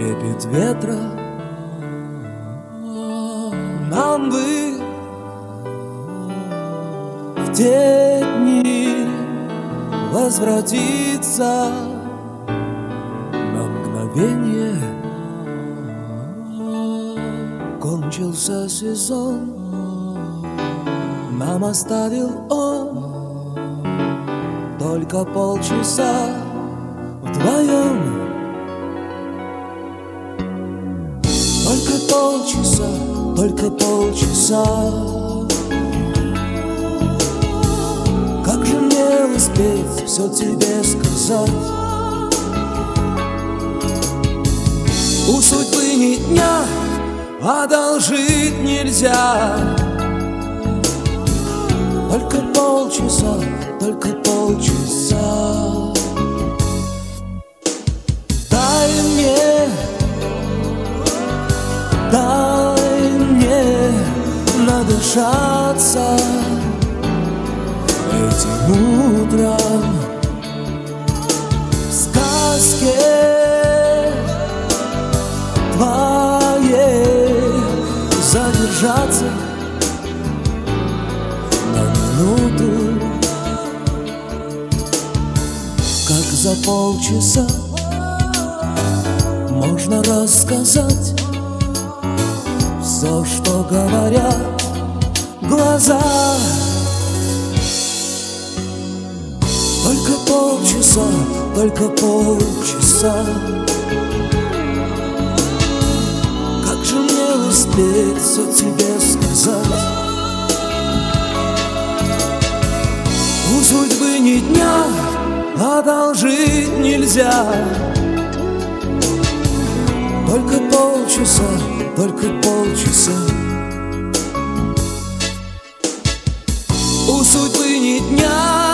трепет ветра. Нам бы в те дни возвратиться на мгновение. Кончился сезон, нам оставил он только полчаса вдвоем. Только полчаса. Как же мне успеть все тебе сказать? У судьбы ни дня одолжить нельзя. Только полчаса. Дай мне надышаться этим утром в сказке твоей, задержаться на минуту. Как за полчаса можно рассказать все, что говорят глаза. Только полчаса. Как же мне успеть все тебе сказать? У судьбы ни дня одолжить нельзя. Только полчаса. У судьбы ни дня